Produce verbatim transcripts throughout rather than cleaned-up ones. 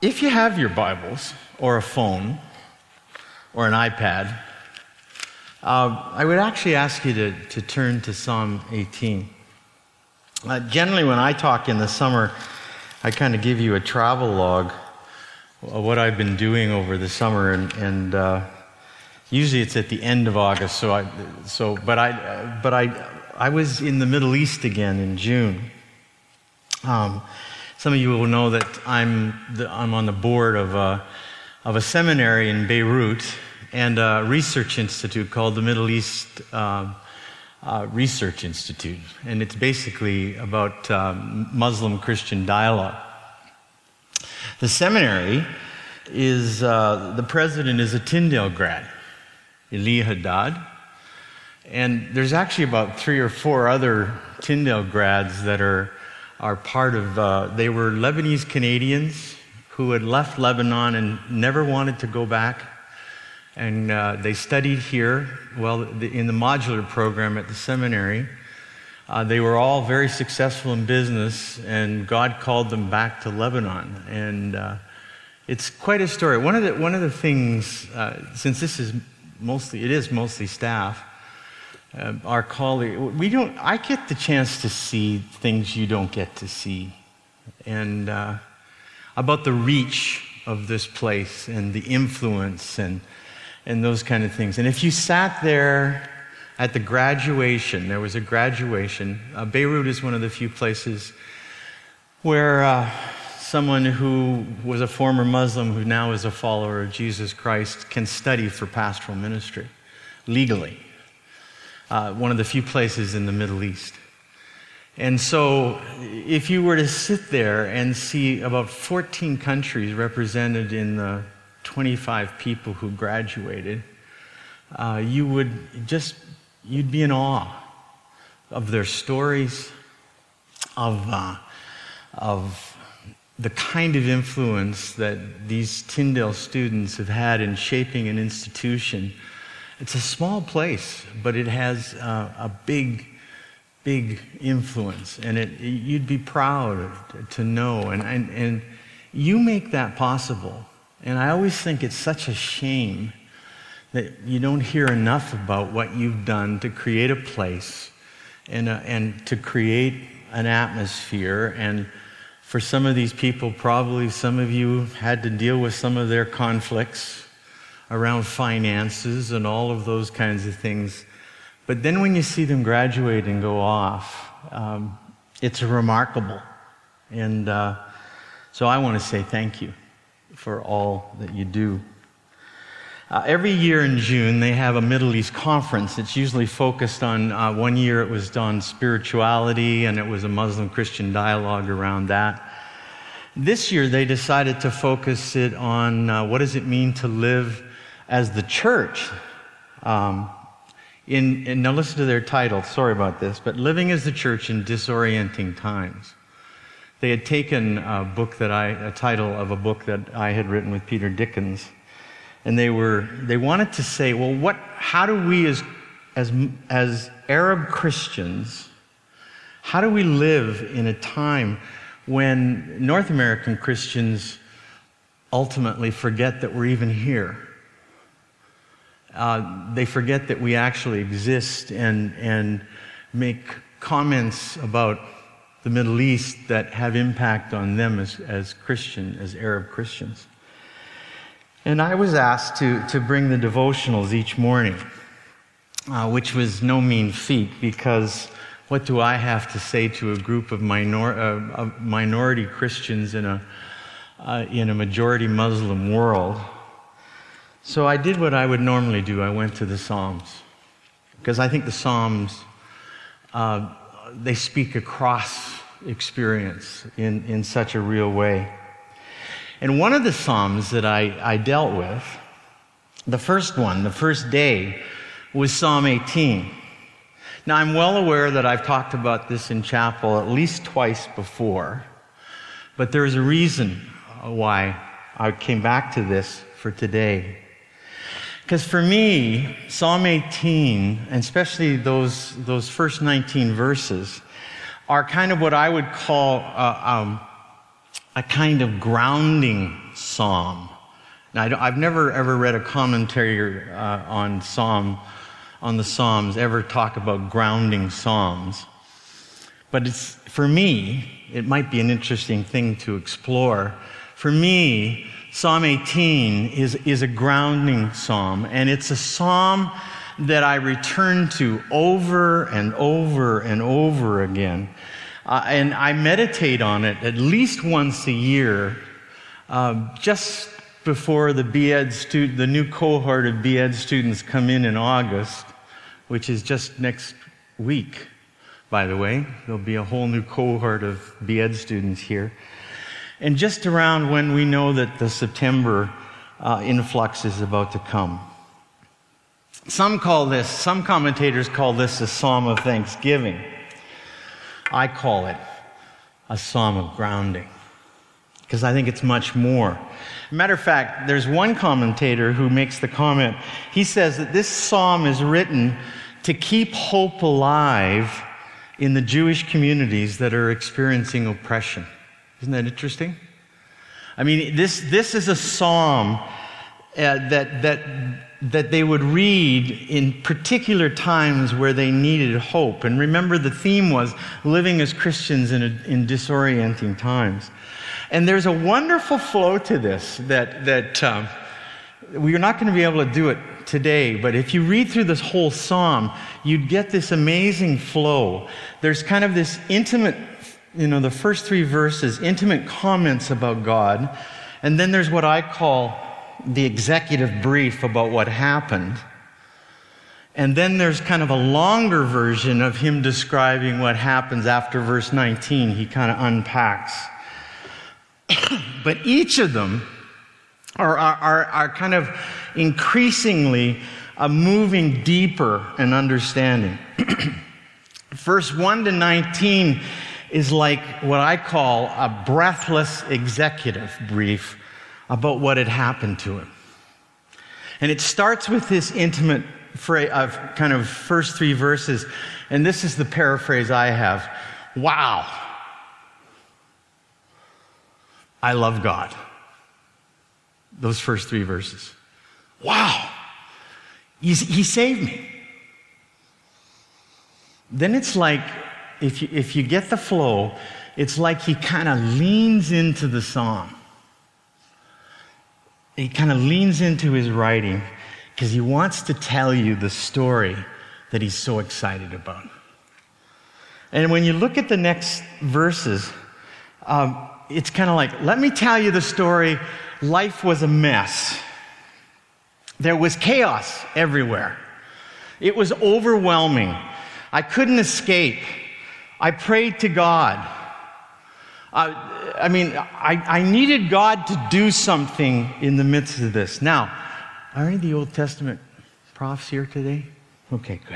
if you have your Bibles or a phone or an iPad, uh, I would actually ask you to, to turn to Psalm eighteen. Uh, generally, when I talk in the summer, I kind of give you a travel log of what I've been doing over the summer, and, and uh, usually it's at the end of August. So, I, so, but I, but I, I was in the Middle East again in June. Um, some of you will know that I'm the, I'm on the board of a, of a seminary in Beirut and a research institute called the Middle East uh, uh, Research Institute, and it's basically about um, Muslim-Christian dialogue. The seminary is, uh, the president is a Tyndale grad, Eli Haddad, and there's actually about three or four other Tyndale grads that are are part of, uh, they were Lebanese Canadians who had left Lebanon and never wanted to go back, and uh, they studied here, well, the, in the modular program at the seminary. Uh, they were all very successful in business, and God called them back to Lebanon. And uh, it's quite a story. One of the one of the things, uh, since this is mostly, it is mostly staff, uh, our colleague, we don't. I get the chance to see things you don't get to see, and uh, about the reach of this place and the influence and and those kind of things. And if you sat there at the graduation, there was a graduation. Uh, Beirut is one of the few places where uh, someone who was a former Muslim who now is a follower of Jesus Christ can study for pastoral ministry legally. Uh, one of the few places in the Middle East. And so if you were to sit there and see about fourteen countries represented in the twenty-five people who graduated, uh, you would just You'd be in awe of their stories, of uh, of the kind of influence that these Tyndale students have had in shaping an institution. It's a small place, but it has uh, a big, big influence, and it, you'd be proud to know. And, and and you make that possible. And I always think it's such a shame that you don't hear enough about what you've done to create a place and, uh, and to create an atmosphere. And for some of these people, probably some of you had to deal with some of their conflicts around finances and all of those kinds of things. But then when you see them graduate and go off, um, it's remarkable. And uh, so I want to say thank you for all that you do. Uh, every year in June, they have a Middle East conference. It's usually focused on, uh, one year it was on spirituality, and it was a Muslim-Christian dialogue around that. This year, they decided to focus it on uh, what does it mean to live as the church. Um, in, and now listen to their title, sorry about this, but Living as the Church in Disorienting Times. They had taken a book that I, a title of a book that I had written with Peter Dickens. And they were, they wanted to say, well, what, how do we as, as, as Arab Christians, how do we live in a time when North American Christians ultimately forget that we're even here? Uh, they forget that we actually exist and, and make comments about the Middle East that have impact on them as, as Christian, as Arab Christians. And I was asked to, to bring the devotionals each morning, uh, which was no mean feat, because what do I have to say to a group of, minor, uh, of minority Christians in a, uh, in a majority Muslim world? So I did what I would normally do. I went to the Psalms, because I think the Psalms, uh, they speak across experience in, in such a real way. And one of the Psalms that I, I dealt with, the first one, the first day, was Psalm eighteen. Now, I'm well aware that I've talked about this in chapel at least twice before, but there's a reason why I came back to this for today. Because for me, Psalm eighteen, and especially those, those first nineteen verses, are kind of what I would call uh, um, a kind of grounding psalm. Now, I don't, I've never ever read a commentary uh, on psalm, on the Psalms ever talk about grounding psalms. But it's, for me, it might be an interesting thing to explore. For me, Psalm eighteen is, is a grounding psalm, and it's a psalm that I return to over and over and over again. Uh, and I meditate on it at least once a year, uh, just before the B-Ed student, the new cohort of B-Ed students come in in August, which is just next week, by the way. There'll be a whole new cohort of B-Ed students here. And just around when we know that the September uh, influx is about to come. Some call this, some commentators call this a psalm of thanksgiving. I call it a psalm of grounding, because I think it's much more. Matter of fact, there's one commentator who makes the comment, he says that this psalm is written to keep hope alive in the Jewish communities that are experiencing oppression. Isn't that interesting? I mean, this, this is a psalm uh, that, that, that they would read in particular times where they needed hope. And remember, the theme was living as Christians in, a, in disorienting times. And there's a wonderful flow to this that, that um, we're not going to be able to do it today, but if you read through this whole psalm, you'd get this amazing flow. There's kind of this intimate, you know, the first three verses, intimate comments about God, and then there's what I call the executive brief about what happened. And then there's kind of a longer version of him describing what happens after verse nineteen. He kind of unpacks. But each of them are, are, are kind of increasingly uh, moving deeper in understanding. Verse one to nineteen is like what I call a breathless executive brief about what had happened to him. And it starts with this intimate phrase of kind of first three verses, and this is the paraphrase I have. Wow. I love God. Those first three verses. Wow. He's, he saved me. Then it's like, if you, if you get the flow, it's like he kind of leans into the psalm. He kind of leans into his writing because he wants to tell you the story that he's so excited about. And when you look at the next verses, um, it's kind of like, let me tell you the story. Life was a mess. There was chaos everywhere. It was overwhelming. I couldn't escape. I prayed to God. Uh, I mean, I, I needed God to do something in the midst of this. Now, are any of the Old Testament profs here today? Okay, good.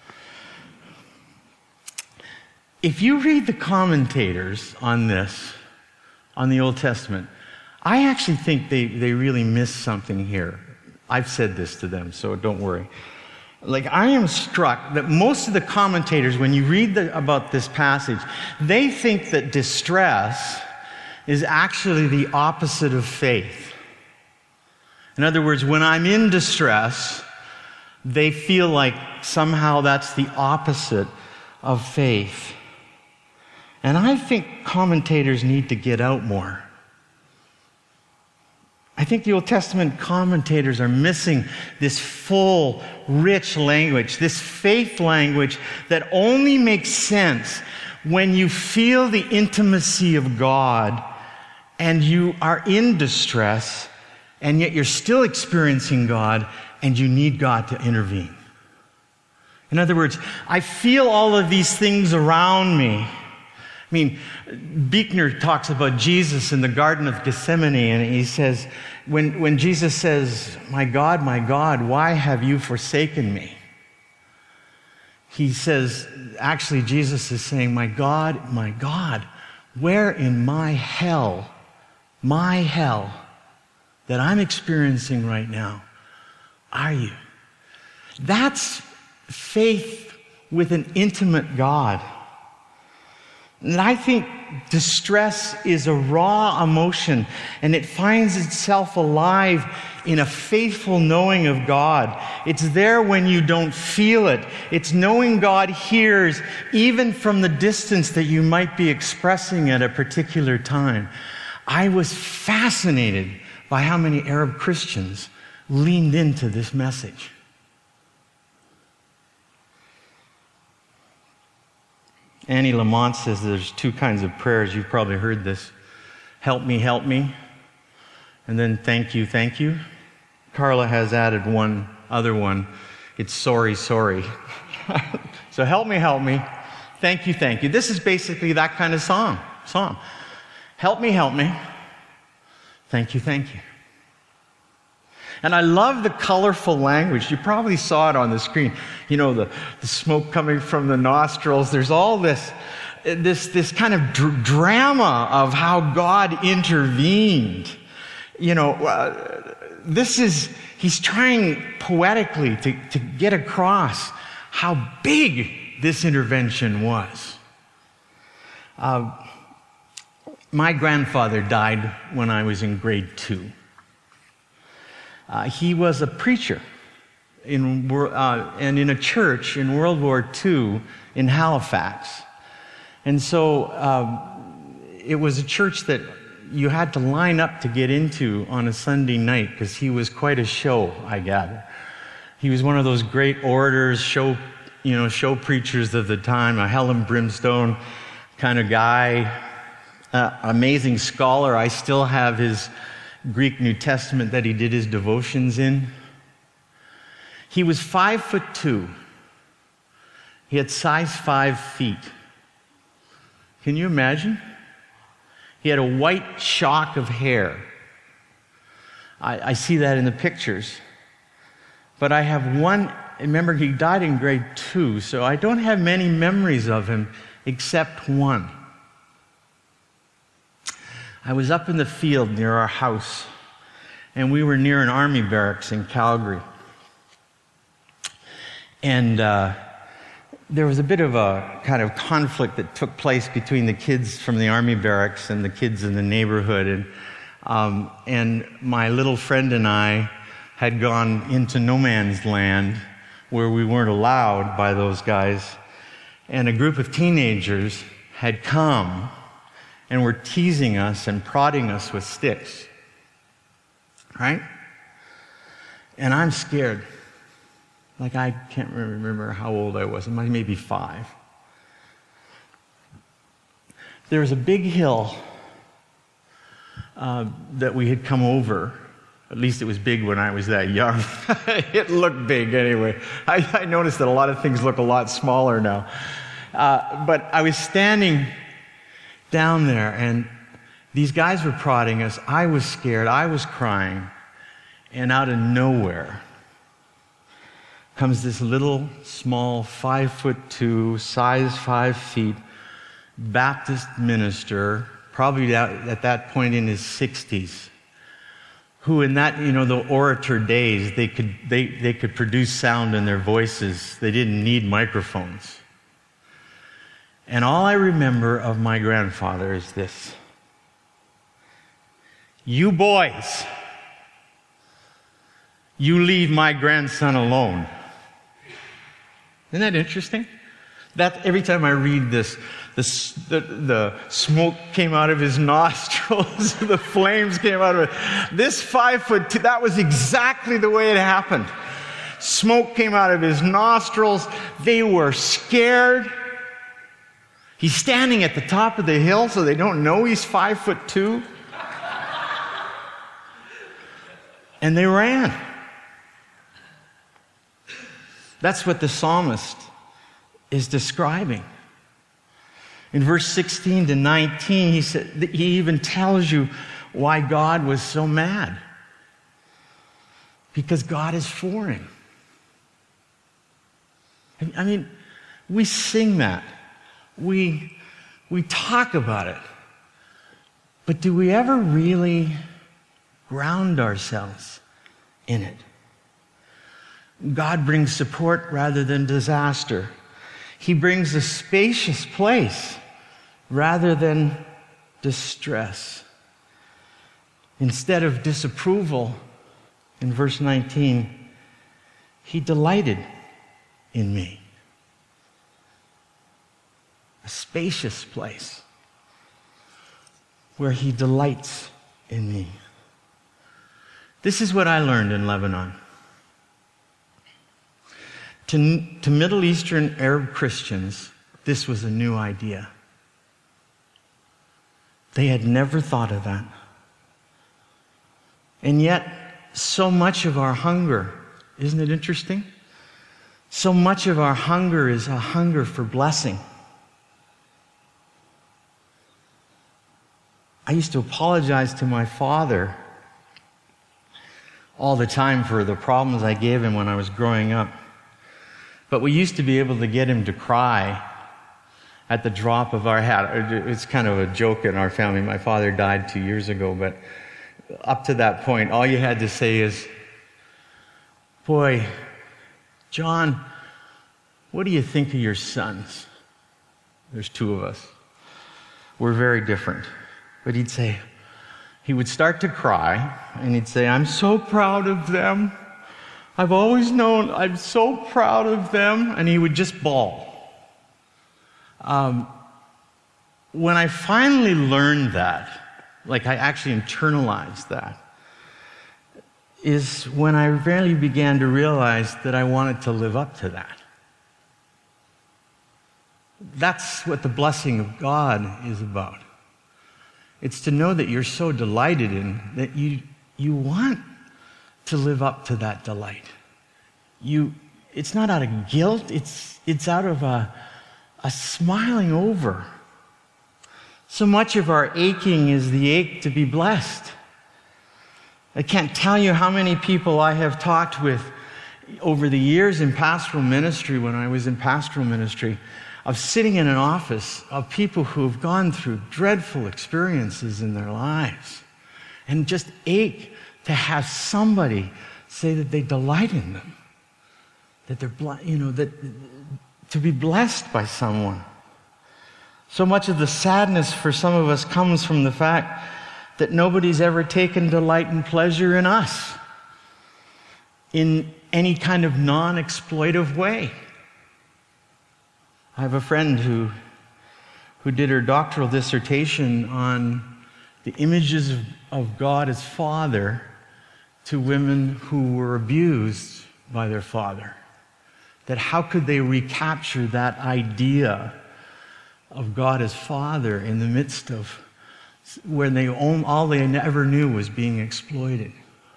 If you read the commentators on this, on the Old Testament, I actually think they, they really missed something here. I've said this to them, so don't worry. Like, I am struck that most of the commentators, when you read the, about this passage, they think that distress is actually the opposite of faith. In other words, when I'm in distress, they feel like somehow that's the opposite of faith. And I think commentators need to get out more. I think the Old Testament commentators are missing this full, rich language, this faith language that only makes sense when you feel the intimacy of God and you are in distress, and yet you're still experiencing God and you need God to intervene. In other words, I feel all of these things around me. I mean, Buechner talks about Jesus in the Garden of Gethsemane, and he says, when, when Jesus says, "My God, my God, why have you forsaken me?" He says, actually, Jesus is saying, "My God, my God, where in my hell, my hell that I'm experiencing right now, are you?" That's faith with an intimate God. And I think distress is a raw emotion, and it finds itself alive in a faithful knowing of God. It's there when you don't feel it. It's knowing God hears even from the distance that you might be expressing at a particular time. I was fascinated by how many Arab Christians leaned into this message. Annie Lamont says there's two kinds of prayers. You've probably heard this. Help me, help me. And then thank you, thank you. Carla has added one other one. It's sorry, sorry. So help me, help me. Thank you, thank you. This is basically that kind of song. Song. Help me, help me. Thank you, thank you. And I love the colorful language. You probably saw it on the screen. You know, the, the smoke coming from the nostrils. There's all this, this, this kind of dr- drama of how God intervened. You know, uh, this is, he's trying poetically to, to get across how big this intervention was. Uh, my grandfather died when I was in grade two. Uh, he was a preacher in, uh, and in a church in World War Two in Halifax. And so um, it was a church that you had to line up to get into on a Sunday night because he was quite a show, I gather. He was one of those great orators, show, you know, show preachers of the time, a hell and brimstone kind of guy, uh, amazing scholar. I still have his Greek New Testament that he did his devotions in. He was five foot two. He had size five feet. Can you imagine? He had a white shock of hair. I, I see that in the pictures. But I have one, remember he died in grade two, so I don't have many memories of him except one. I was up in the field near our house, and we were near an army barracks in Calgary. And uh, there was a bit of a kind of conflict that took place between the kids from the army barracks and the kids in the neighborhood. And, um, and my little friend and I had gone into no man's land where we weren't allowed by those guys. And a group of teenagers had come and were teasing us and prodding us with sticks. Right? And I'm scared. Like, I can't remember how old I was. I might maybe five. There was a big hill uh, that we had come over. At least it was big when I was that young. It looked big anyway. I, I noticed that a lot of things look a lot smaller now. Uh, but I was standing down there, and these guys were prodding us. I was scared. I was crying. And out of nowhere comes this little, small, five foot two, size five feet, Baptist minister, probably at that point in his sixties, who in that, you know, the orator days, they could, they, they could produce sound in their voices. They didn't need microphones. And all I remember of my grandfather is this: you boys, you leave my grandson alone. Isn't that interesting? That every time I read this, this the, the smoke came out of his nostrils, the flames came out of it. This five foot two, that was exactly the way it happened. Smoke came out of his nostrils. They were scared. He's standing at the top of the hill, so they don't know he's five foot two. And they ran. That's what the psalmist is describing. In verse sixteen to nineteen, he said, he even tells you why God was so mad. Because God is for him. I mean, we sing that. We, we talk about it. But do we ever really ground ourselves in it? God brings support rather than disaster. He brings a spacious place rather than distress. Instead of disapproval, in verse nineteen, he delighted in me. A spacious place where he delights in me. This is what I learned in Lebanon. To, to Middle Eastern Arab Christians, this was a new idea. They had never thought of that. And yet, so much of our hunger, isn't it interesting? So much of our hunger is a hunger for blessing. I used to apologize to my father all the time for the problems I gave him when I was growing up. But we used to be able to get him to cry at the drop of our hat. It's kind of a joke in our family. My father died two years ago, but up to that point, all you had to say is, "Boy, John, what do you think of your sons?" There's two of us. We're very different. But he'd say, he would start to cry, and he'd say, "I'm so proud of them. I've always known I'm so proud of them." And he would just bawl. Um, when I finally learned that, like I actually internalized that, is when I really began to realize that I wanted to live up to that. That's what the blessing of God is about. It's to know that you're so delighted in that you you want to live up to that delight. You, it's not out of guilt, it's it's out of a, a smiling over. So much of our aching is the ache to be blessed. I can't tell you how many people I have talked with over the years in pastoral ministry, when I was in pastoral ministry, of sitting in an office of people who have gone through dreadful experiences in their lives and just ache to have somebody say that they delight in them, that they're, you know, that to be blessed by someone. So much of the sadness for some of us comes from the fact that nobody's ever taken delight and pleasure in us in any kind of non-exploitive way. I have a friend who, who did her doctoral dissertation on the images of, of God as Father to women who were abused by their father. That how could they recapture that idea of God as Father in the midst of when they own, all they ever knew was being exploited.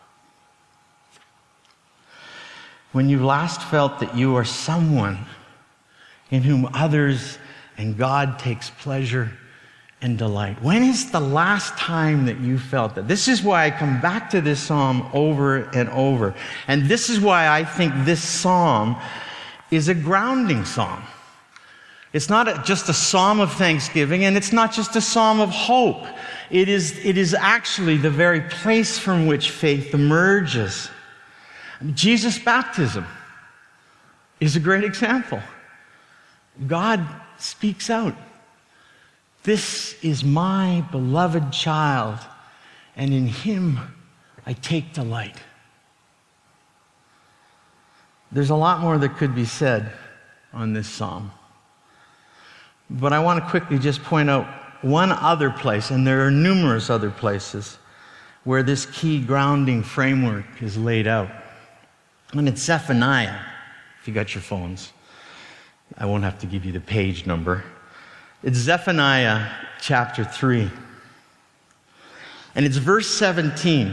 When you last felt that you are someone in whom others and God takes pleasure and delight. When is the last time that you felt that? This is why I come back to this psalm over and over. And this is why I think this psalm is a grounding psalm. It's not a, just a psalm of thanksgiving, and it's not just a psalm of hope. It is, it is actually the very place from which faith emerges. Jesus' baptism is a great example. God speaks out. This is my beloved child, and in him I take delight. There's a lot more that could be said on this psalm. But I want to quickly just point out one other place, and there are numerous other places, where this key grounding framework is laid out. And it's Zephaniah, if you got your phones. I won't have to give you the page number. It's Zephaniah chapter three. And it's verse seventeen.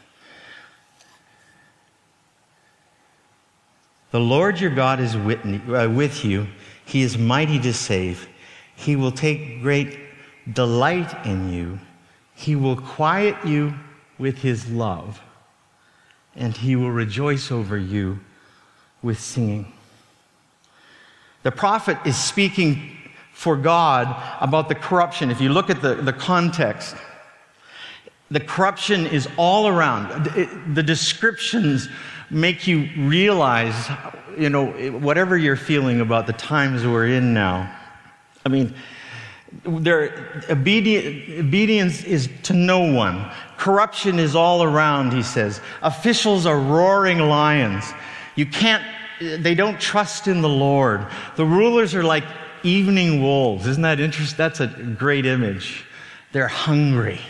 The Lord your God is with you. He is mighty to save. He will take great delight in you. He will quiet you with his love, and he will rejoice over you with singing. The prophet is speaking for God about the corruption. If you look at the, the context, the corruption is all around. It, the descriptions make you realize, you know, whatever you're feeling about the times we're in now. I mean, Their obedi- obedience is to no one. Corruption is all around, he says. Officials are roaring lions. You can't, they don't trust in the Lord. The rulers are like evening wolves. Isn't that interesting? That's a great image. They're hungry,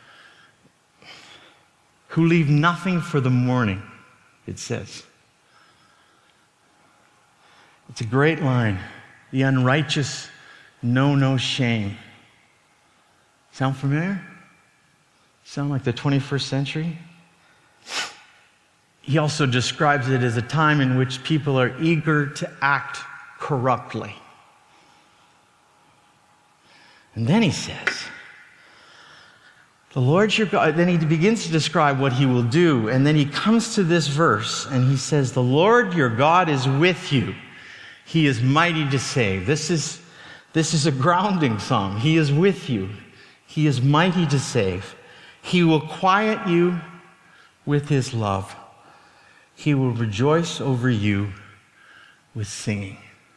who leave nothing for the morning, it says. It's a great line. The unrighteous know no shame. Sound familiar? Sound like the twenty-first century? He also describes it as a time in which people are eager to act corruptly. And then he says, the Lord your God, then he begins to describe what he will do, and then he comes to this verse, and he says, the Lord your God is with you. He is mighty to save. This is, this is a grounding psalm. He is with you. He is mighty to save. He will quiet you with his love. He will rejoice over you with singing.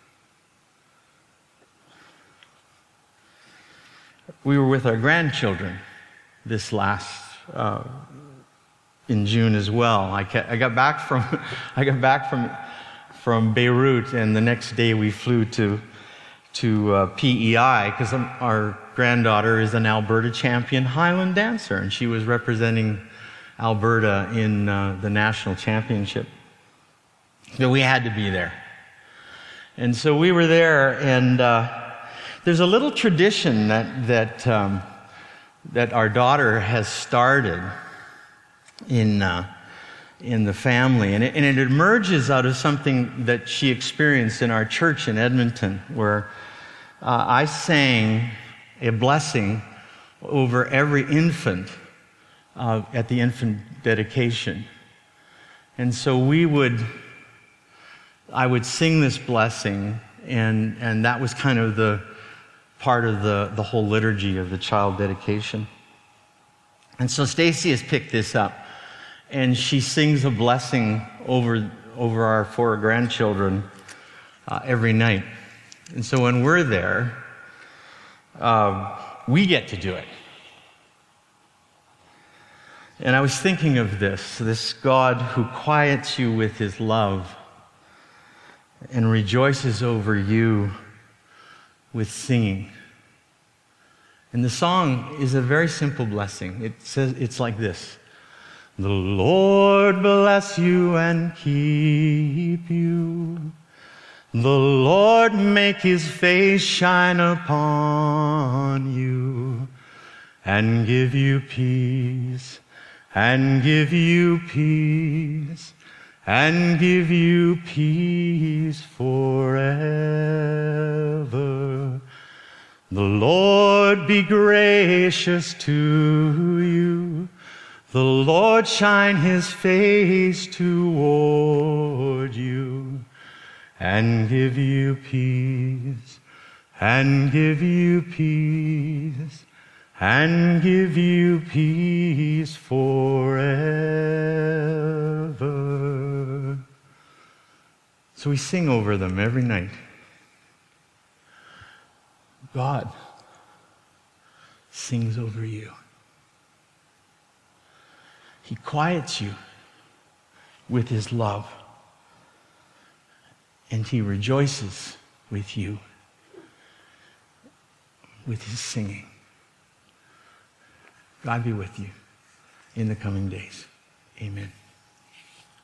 We were with our grandchildren this last uh, in June as well. I, ca- I got back from I got back from from Beirut, and the next day we flew to to uh, P E I because our granddaughter is an Alberta champion Highland dancer, and she was representing Alberta in uh, the national championship. So we had to be there, and so we were there. And uh, there's a little tradition that that. Um, that our daughter has started in uh, in the family, and it, and it emerges out of something that she experienced in our church in Edmonton, where uh, I sang a blessing over every infant uh, at the infant dedication, and so we would, I would sing this blessing, and and that was kind of the part of the, the whole liturgy of the child dedication. And so Stacy has picked this up, and she sings a blessing over, over our four grandchildren uh, every night. And so when we're there, uh, we get to do it. And I was thinking of this, this God who quiets you with his love and rejoices over you with singing. And the song is a very simple blessing. It says, it's like this. The Lord bless you and keep you. The Lord make his face shine upon you and give you peace, and give you peace, and give you peace forever. The Lord be gracious to you. The Lord shine his face toward you and give you peace, and give you peace, and give you peace forever. So we sing over them every night. God sings over you. He quiets you with his love, and he rejoices with you with his singing. God be with you in the coming days. Amen.